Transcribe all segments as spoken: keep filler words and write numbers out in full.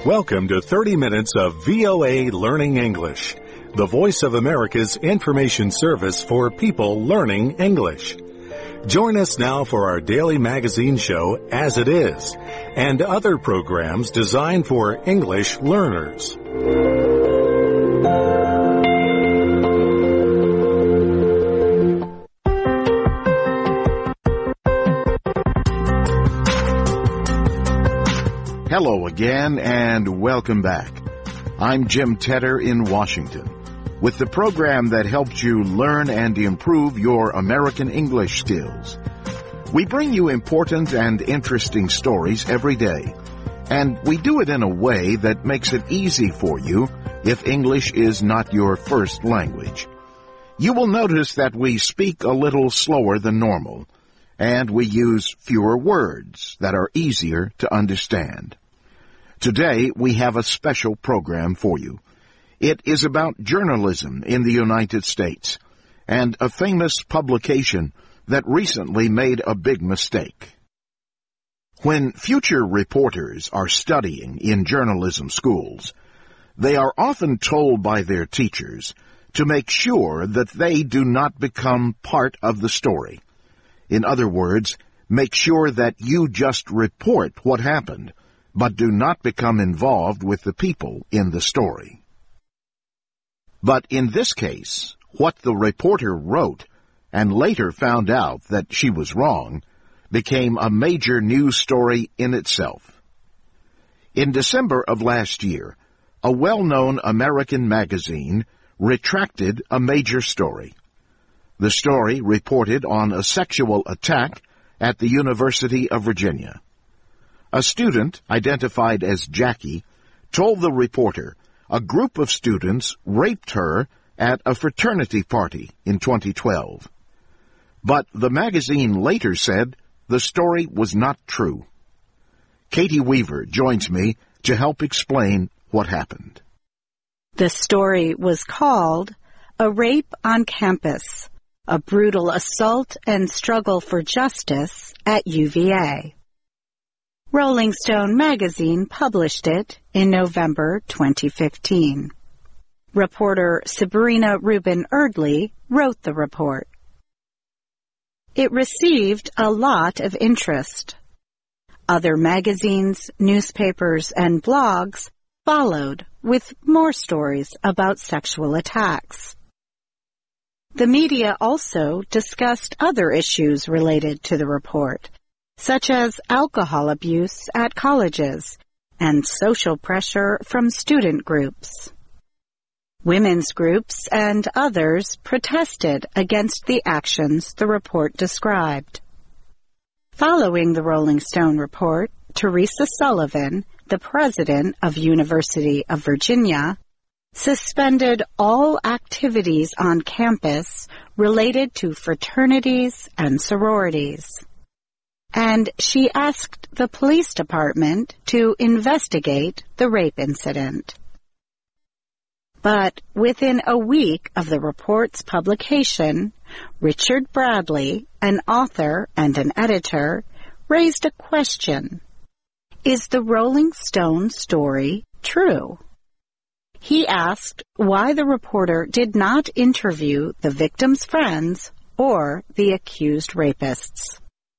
Welcome to thirty minutes of V O A Learning English, the voice of America's information service for people learning English. Join us now for our daily magazine show, As It Is, and other programs designed for English learners. Hello again, and welcome back. I'm Jim Tedder in Washington with the program that helps you learn and improve your American English skills. We bring you important and interesting stories every day, and we do it in a way that makes it easy for you if English is not your first language. You will notice that we speak a little slower than normal, and we use fewer words that are easier to understand. Today, we have a special program for you. It is about journalism in the United States and a famous publication that recently made a big mistake. When future reporters are studying in journalism schools, they are often told by their teachers to make sure that they do not become part of the story. In other words, make sure that you just report what happened, but do not become involved with the people in the story. But in this case, what the reporter wrote, and later found out that she was wrong, became a major news story in itself. In December of last year, a well-known American magazine retracted a major story. The story reported on a sexual attack at the University of Virginia. A student, identified as Jackie, told the reporter a group of students raped her at a fraternity party in twenty twelve. But the magazine later said the story was not true. Katie Weaver joins me to help explain what happened. The story was called A Rape on Campus, a Brutal Assault and Struggle for Justice at U V A. Rolling Stone magazine published it in November twenty fifteen. Reporter Sabrina Rubin Erdley wrote the report. It received a lot of interest. Other magazines, newspapers, and blogs followed with more stories about sexual attacks. The media also discussed other issues related to the report, such as alcohol abuse at colleges and social pressure from student groups. Women's groups and others protested against the actions the report described. Following the Rolling Stone report, Teresa Sullivan, the president of University of Virginia, suspended all activities on campus related to fraternities and sororities. And she asked the police department to investigate the rape incident. But within a week of the report's publication, Richard Bradley, an author and an editor, raised a question. Is the Rolling Stone story true? He asked why the reporter did not interview the victim's friends or the accused rapists.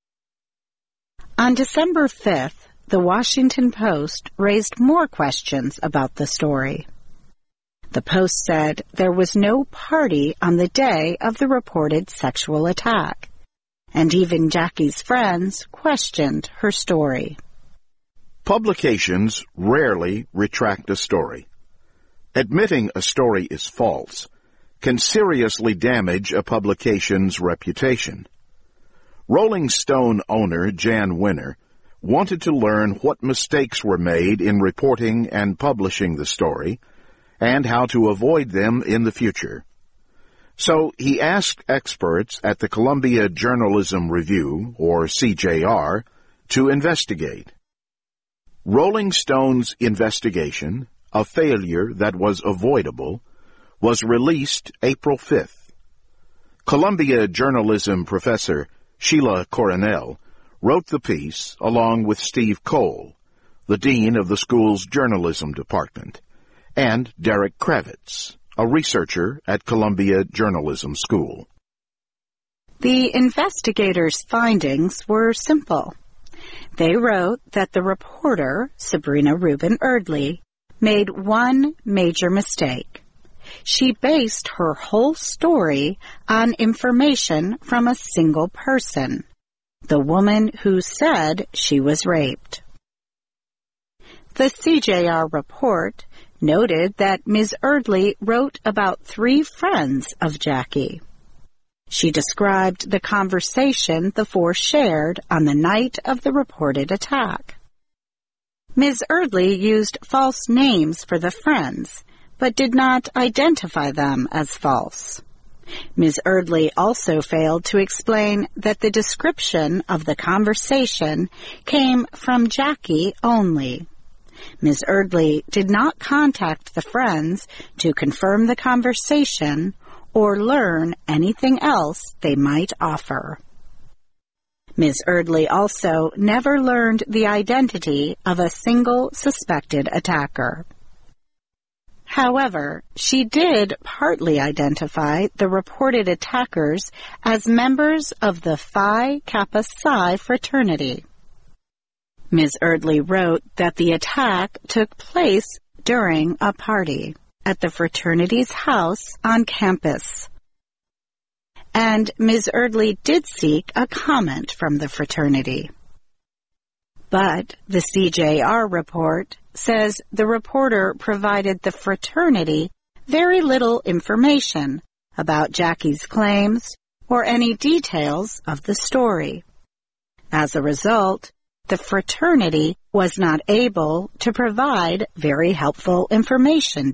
On December fifth, the Washington Post raised more questions about the story. The Post said there was no party on the day of the reported sexual attack, and even Jackie's friends questioned her story. Publications rarely retract a story. Admitting a story is false can seriously damage a publication's reputation. Rolling Stone owner Jan Winner wanted to learn what mistakes were made in reporting and publishing the story and how to avoid them in the future. So he asked experts at the Columbia Journalism Review, or C J R, to investigate. Rolling Stone's investigation, a failure that was avoidable, was released April fifth. Columbia journalism professor Sheila Coronel wrote the piece along with Steve Cole, the dean of the school's journalism department, and Derek Kravitz, a researcher at Columbia Journalism School. The investigators' findings were simple. They wrote that the reporter, Sabrina Rubin Erdely, made one major mistake. She based her whole story on information from a single person, the woman who said she was raped. The C J R report noted that Miz Erdely wrote about three friends of Jackie. She described the conversation the four shared on the night of the reported attack. Miz Erdely used false names for the friends, but did not identify them as false. Miz Erdely also failed to explain that the description of the conversation came from Jackie only. Miz Erdely did not contact the friends to confirm the conversation or learn anything else they might offer. Miz Erdely also never learned the identity of a single suspected attacker. However, she did partly identify the reported attackers as members of the Phi Kappa Psi fraternity. Miz Erdely wrote that the attack took place during a party at the fraternity's house on campus. And Miz Erdely did seek a comment from the fraternity. But the C J R report says the reporter provided the fraternity very little information about Jackie's claims or any details of the story. As a result, the fraternity was not able to provide very helpful information.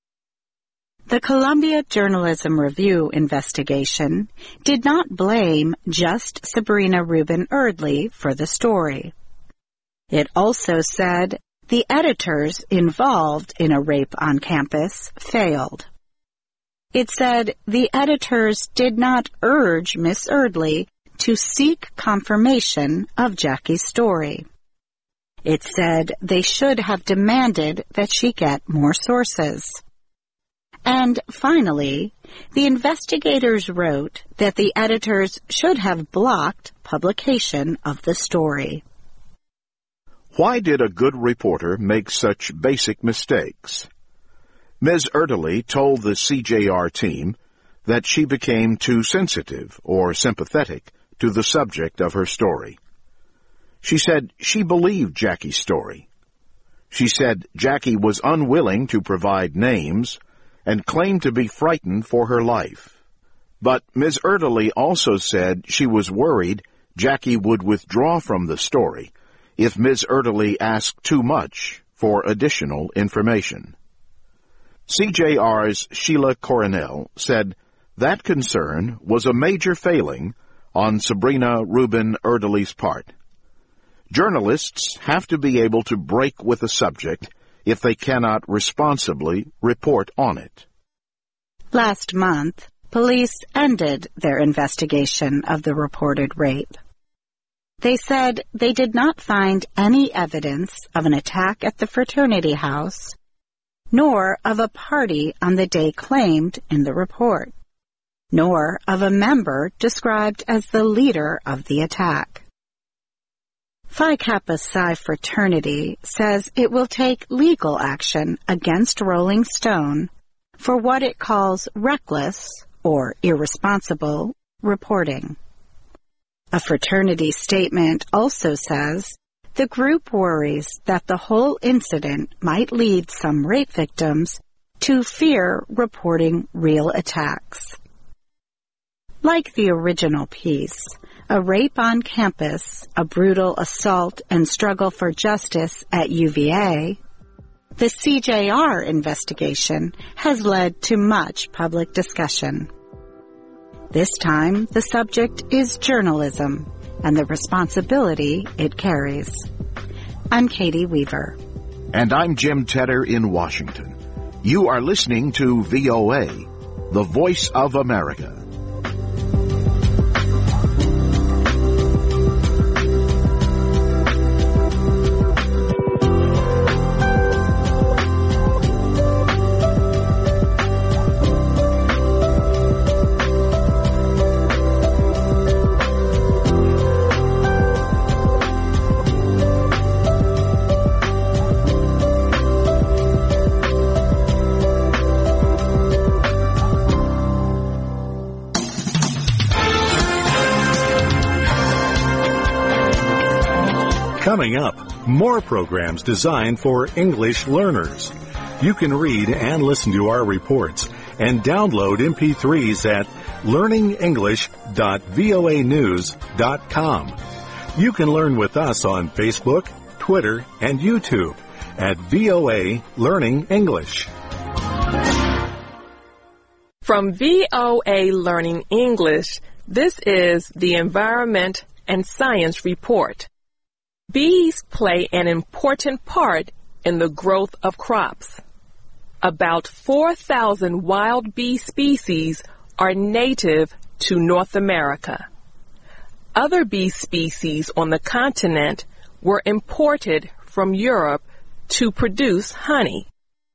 The Columbia Journalism Review investigation did not blame just Sabrina Rubin Erdely for the story. It also said the editors involved in a rape on campus failed. It said the editors did not urge Miss Erdely to seek confirmation of Jackie's story. It said they should have demanded that she get more sources. And finally, the investigators wrote that the editors should have blocked publication of the story. Why did a good reporter make such basic mistakes? Miz Erdely told the C J R team that she became too sensitive or sympathetic to the subject of her story. She said she believed Jackie's story. She said Jackie was unwilling to provide names and claimed to be frightened for her life. But Miz Erdely also said she was worried Jackie would withdraw from the story if Miz Erdely asked too much for additional information. C J R's Sheila Coronel said that concern was a major failing on Sabrina Rubin Erdely's part. Journalists have to be able to break with a subject if they cannot responsibly report on it. Last month, police ended their investigation of the reported rape. They said they did not find any evidence of an attack at the fraternity house, nor of a party on the day claimed in the report, nor of a member described as the leader of the attack. Phi Kappa Psi fraternity says it will take legal action against Rolling Stone for what it calls reckless or irresponsible reporting. A fraternity statement also says the group worries that the whole incident might lead some rape victims to fear reporting real attacks. Like the original piece, A Rape on Campus, A Brutal Assault and Struggle for Justice at U V A, the C J R investigation has led to much public discussion. This time, the subject is journalism and the responsibility it carries. I'm Katie Weaver. And I'm Jim Tedder in Washington. You are listening to V O A, the Voice of America. Coming up, more programs designed for English learners. You can read and listen to our reports and download M P threes at learning english dot voa news dot com. You can learn with us on Facebook, Twitter, and YouTube at V O A Learning English. From V O A Learning English, this is the Environment and Science Report. Bees play an important part in the growth of crops. About four thousand wild bee species are native to North America. Other bee species on the continent were imported from Europe to produce honey.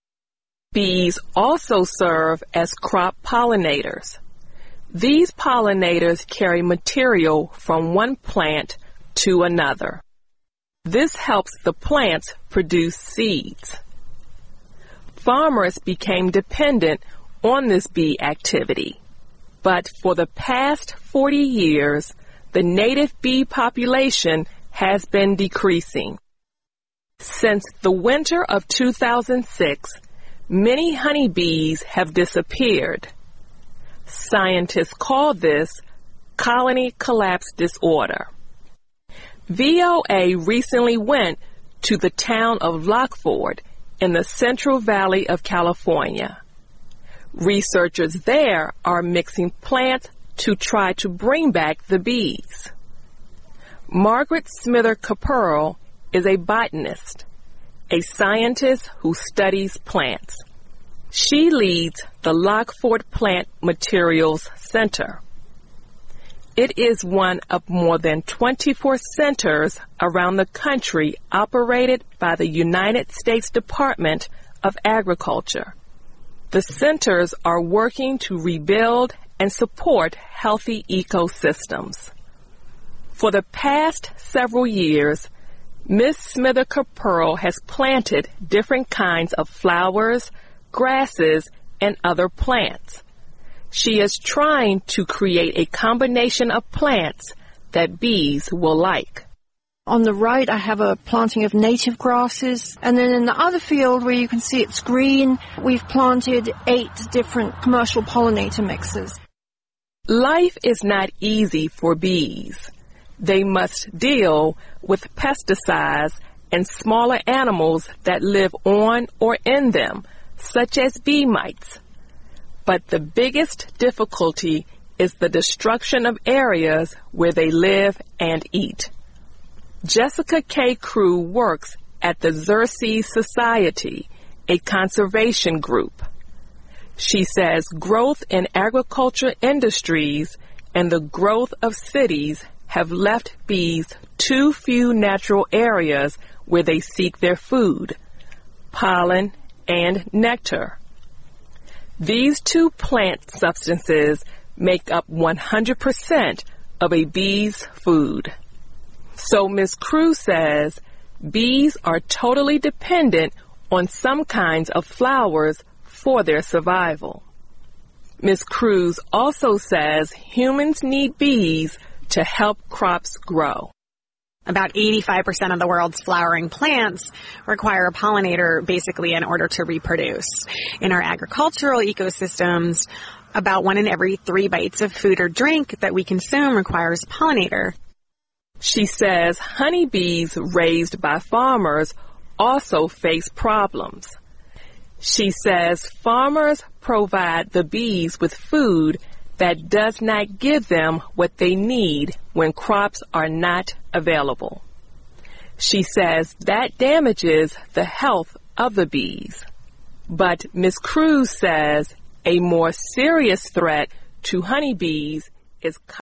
Bees also serve as crop pollinators. These pollinators carry material from one plant to another. This helps the plants produce seeds. Farmers became dependent on this bee activity, but for the past forty years, the native bee population has been decreasing. Since the winter of two thousand six, many honeybees have disappeared. Scientists call this colony collapse disorder. V O A recently went to the town of Lockford in the Central Valley of California. Researchers there are mixing plants to try to bring back the bees. Margaret Smither Caperl is a botanist, a scientist who studies plants. She leads the Lockford Plant Materials Center. It is one of more than twenty-four centers around the country operated by the United States Department of Agriculture. The centers are working to rebuild and support healthy ecosystems. For the past several years, Miz Smither Caperl has planted different kinds of flowers, grasses, and other plants. She is trying to create a combination of plants that bees will like. On the right, I have a planting of native grasses. And then in the other field where you can see it's green, we've planted eight different commercial pollinator mixes. Life is not easy for bees. They must deal with pesticides and smaller animals that live on or in them, such as bee mites. But the biggest difficulty is the destruction of areas where they live and eat. Jessica K. Crew works at the Xerces Society, a conservation group. She says growth in agriculture industries and the growth of cities have left bees too few natural areas where they seek their food, pollen, and nectar. These two plant substances make up one hundred percent of a bee's food. So Miz Crew says bees are totally dependent on some kinds of flowers for their survival. Miz Crew also says humans need bees to help crops grow. About eighty-five percent of the world's flowering plants require a pollinator basically in order to reproduce. In our agricultural ecosystems, about one in every three bites of food or drink that we consume requires a pollinator. She says honeybees raised by farmers also face problems. She says farmers provide the bees with food that does not give them what they need when crops are not available. She says that damages the health of the bees. But Miz Crew says a more serious threat to honeybees is